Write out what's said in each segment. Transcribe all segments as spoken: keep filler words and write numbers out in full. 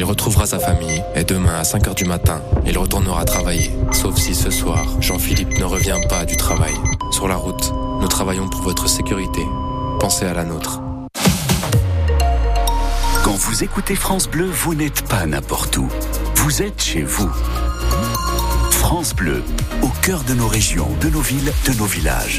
Il retrouvera sa famille et demain à cinq heures du matin, il retournera travailler. Sauf si ce soir, Jean-Philippe ne revient pas du travail. Sur la route, nous travaillons pour votre sécurité. Pensez à la nôtre. Quand vous écoutez France Bleu, vous n'êtes pas n'importe où. Vous êtes chez vous. France Bleu, au cœur de nos régions, de nos villes, de nos villages.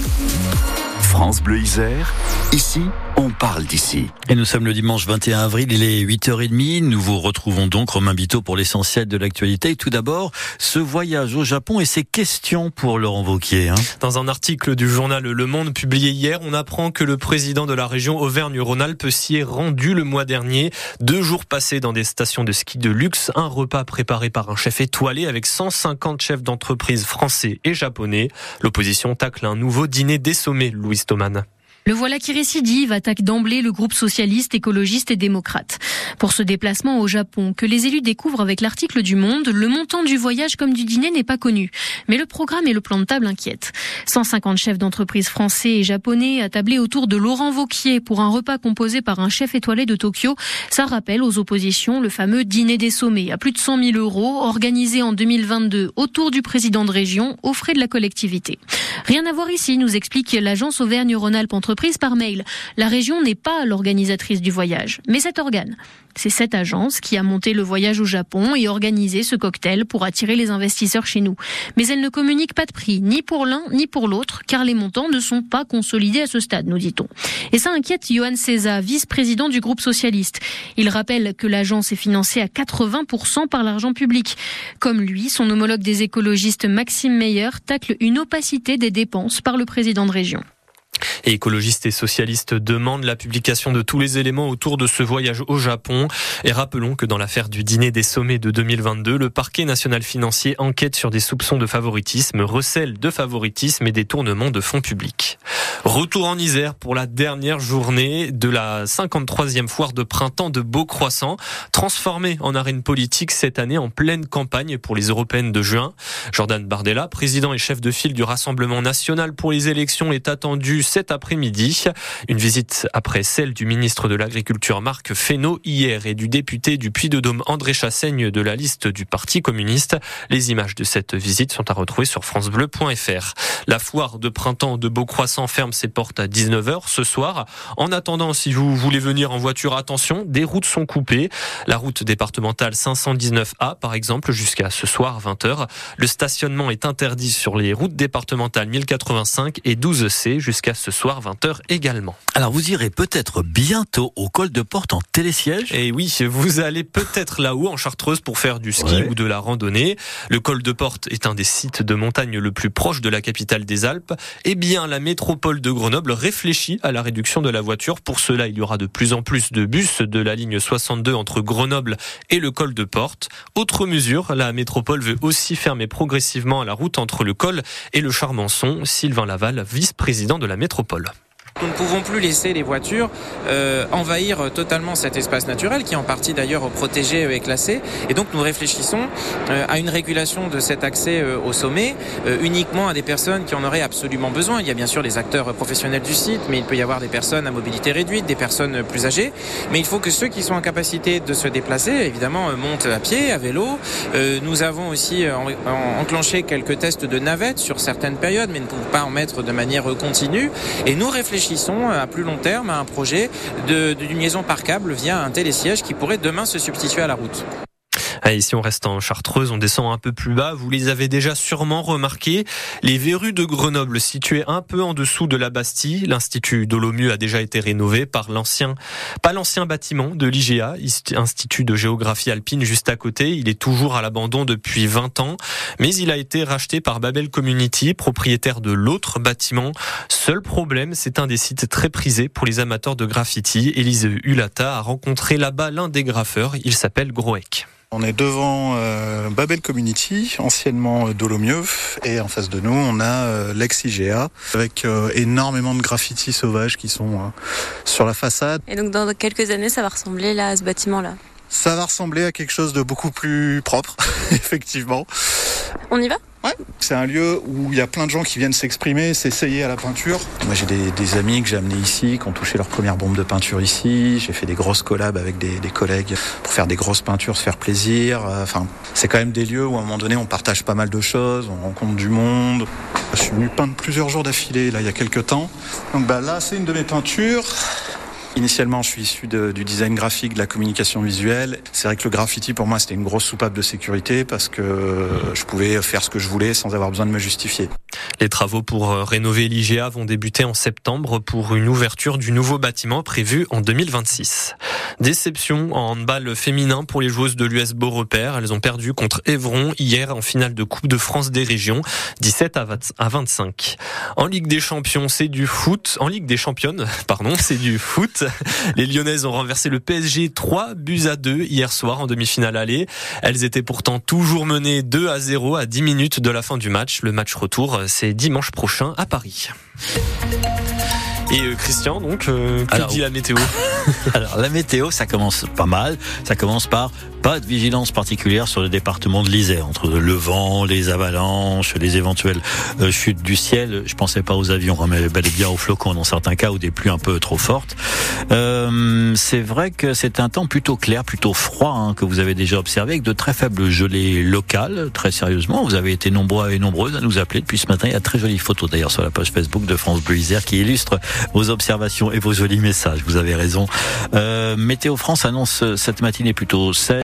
France Bleu Isère, ici, on parle d'ici. Et nous sommes le dimanche vingt et un avril, il est huit heures trente. Nous vous retrouvons donc, Romain Biteau, pour l'essentiel de l'actualité. Et tout d'abord, ce voyage au Japon et ses questions pour Laurent Wauquiez. Hein. Dans un article du journal Le Monde publié hier, on apprend que le président de la région Auvergne-Rhône-Alpes s'y est rendu le mois dernier. Deux jours passés dans des stations de ski de luxe, un repas préparé par un chef étoilé avec cent cinquante chefs d'entreprise français et japonais. L'opposition tacle un nouveau dîner des sommets, Louise Thoman. Le voilà qui récidive, attaque d'emblée le groupe socialiste, écologiste et démocrate. Pour ce déplacement au Japon, que les élus découvrent avec l'article du Monde, le montant du voyage comme du dîner n'est pas connu. Mais le programme et le plan de table inquiètent. cent cinquante chefs d'entreprise français et japonais attablés autour de Laurent Wauquiez pour un repas composé par un chef étoilé de Tokyo. Ça rappelle aux oppositions le fameux dîner des sommets à plus de cent mille euros, organisé en deux mille vingt-deux autour du président de région, aux frais de la collectivité. Rien à voir ici, nous explique l'agence Auvergne-Rhône-Alpes Entreprise par mail. La région n'est pas l'organisatrice du voyage, mais cet organe. C'est cette agence qui a monté le voyage au Japon et organisé ce cocktail pour attirer les investisseurs chez nous. Mais elle ne communique pas de prix, ni pour l'un ni pour l'autre, car les montants ne sont pas consolidés à ce stade, nous dit-on. Et ça inquiète Johan César, vice-président du groupe socialiste. Il rappelle que l'agence est financée à quatre-vingts pour cent par l'argent public. Comme lui, son homologue des écologistes Maxime Meyer tacle une opacité des dépenses par le président de région. Et écologistes et socialistes demandent la publication de tous les éléments autour de ce voyage au Japon. Et rappelons que dans l'affaire du dîner des sommets de deux mille vingt-deux, le parquet national financier enquête sur des soupçons de favoritisme, recel de favoritisme et détournement de fonds publics. Retour en Isère pour la dernière journée de la cinquante-troisième foire de printemps de Beaucroissant, transformée en arène politique cette année en pleine campagne pour les européennes de juin. Jordan Bardella, président et chef de file du Rassemblement national pour les élections, est attendu cet après-midi. Une visite après celle du ministre de l'Agriculture Marc Fesneau hier et du député du Puy-de-Dôme André Chassaigne de la liste du Parti communiste. Les images de cette visite sont à retrouver sur francebleu point fr. La foire de printemps de Beaucroissant ferme ses portes à dix-neuf heures ce soir. En attendant, si vous voulez venir en voiture, attention, des routes sont coupées. La route départementale cinq cent dix-neuf A, par exemple, jusqu'à ce soir vingt heures. Le stationnement est interdit sur les routes départementales mille quatre-vingt-cinq et douze C jusqu'à ce soir vingt heures également. Alors vous irez peut-être bientôt au col de Porte en télésiège. Et oui, vous allez peut-être là-haut en Chartreuse pour faire du ski ouais. ou de la randonnée. Le col de Porte est un des sites de montagne le plus proche de la capitale des Alpes. Eh bien, la métropole de Grenoble réfléchit à la réduction de la voiture. Pour cela, il y aura de plus en plus de bus de la ligne soixante-deux entre Grenoble et le col de Porte. Autre mesure, la métropole veut aussi fermer progressivement la route entre le col et le Charmençon. Sylvain Laval, vice-président de la métropole. Nous ne pouvons plus laisser les voitures euh, envahir totalement cet espace naturel qui est en partie d'ailleurs protégé et classé. Et donc nous réfléchissons euh, à une régulation de cet accès euh, au sommet euh, uniquement à des personnes qui en auraient absolument besoin. Il y a bien sûr les acteurs professionnels du site, mais il peut y avoir des personnes à mobilité réduite, des personnes plus âgées. Mais il faut que ceux qui sont en capacité de se déplacer, évidemment, euh, montent à pied, à vélo. Euh, nous avons aussi euh, en, en, enclenché quelques tests de navettes sur certaines périodes, mais ne pouvons pas en mettre de manière continue. Et nous réfléchissons à plus long terme à un projet de, d'une liaison par câble via un télésiège qui pourrait demain se substituer à la route. Allez, si on reste en Chartreuse, on descend un peu plus bas. Vous les avez déjà sûrement remarqués. Les verrues de Grenoble, situées un peu en dessous de la Bastille. L'Institut Dolomieu a déjà été rénové par l'ancien, pas l'ancien bâtiment de l'I G A, Institut de géographie alpine juste à côté. Il est toujours à l'abandon depuis vingt ans. Mais il a été racheté par Babel Community, propriétaire de l'autre bâtiment. Seul problème, c'est un des sites très prisés pour les amateurs de graffiti. Élise Hulata a rencontré là-bas l'un des graffeurs. Il s'appelle Groek. On est devant euh, Babel Community, anciennement euh, Dolomieu, et en face de nous, on a euh, l'ex-I G A, avec euh, énormément de graffitis sauvages qui sont euh, sur la façade. Et donc dans quelques années, ça va ressembler là à ce bâtiment-là ? Ça va ressembler à quelque chose de beaucoup plus propre, effectivement. On y va ? Ouais, c'est un lieu où il y a plein de gens qui viennent s'exprimer, s'essayer à la peinture. Moi, j'ai des, des amis que j'ai amenés ici, qui ont touché leur première bombe de peinture ici. J'ai fait des grosses collabs avec des, des collègues pour faire des grosses peintures, se faire plaisir. Enfin, c'est quand même des lieux où à un moment donné, on partage pas mal de choses, on rencontre du monde. Je suis venu peindre plusieurs jours d'affilée, là, il y a quelques temps. Donc bah, là, c'est une de mes peintures. Initialement, je suis issu de, du design graphique, de la communication visuelle. C'est vrai que le graffiti, pour moi, c'était une grosse soupape de sécurité parce que je pouvais faire ce que je voulais sans avoir besoin de me justifier. Les travaux pour rénover l'I G A vont débuter en septembre pour une ouverture du nouveau bâtiment prévu en deux mille vingt-six. Déception en handball féminin pour les joueuses de l'U S Beaurepaire. Elles ont perdu contre Évron hier en finale de Coupe de France des régions, dix-sept à vingt-cinq. En Ligue des Champions, c'est du foot. En Ligue des Championnes, pardon, c'est du foot. Les Lyonnaises ont renversé le P S G trois buts à deux hier soir en demi-finale aller. Elles étaient pourtant toujours menées deux à zéro à dix minutes de la fin du match. Le match retour, c'est dimanche prochain à Paris. Et euh, Christian, donc, euh, que Alors, dit la météo? Alors, la météo, ça commence pas mal. Ça commence par pas de vigilance particulière sur le département de l'Isère. Entre le vent, les avalanches, les éventuelles euh, chutes du ciel. Je pensais pas aux avions, hein, mais bel et bien aux flocons dans certains cas ou des pluies un peu trop fortes. Euh, c'est vrai que c'est un temps plutôt clair, plutôt froid, hein, que vous avez déjà observé, avec de très faibles gelées locales. Très sérieusement, vous avez été nombreux et nombreuses à nous appeler depuis ce matin. Il y a de très jolies photos d'ailleurs sur la page Facebook de France Bleu Isère qui illustrent vos observations et vos jolis messages. Vous avez raison. Euh, Météo France annonce cette matinée plutôt sèche.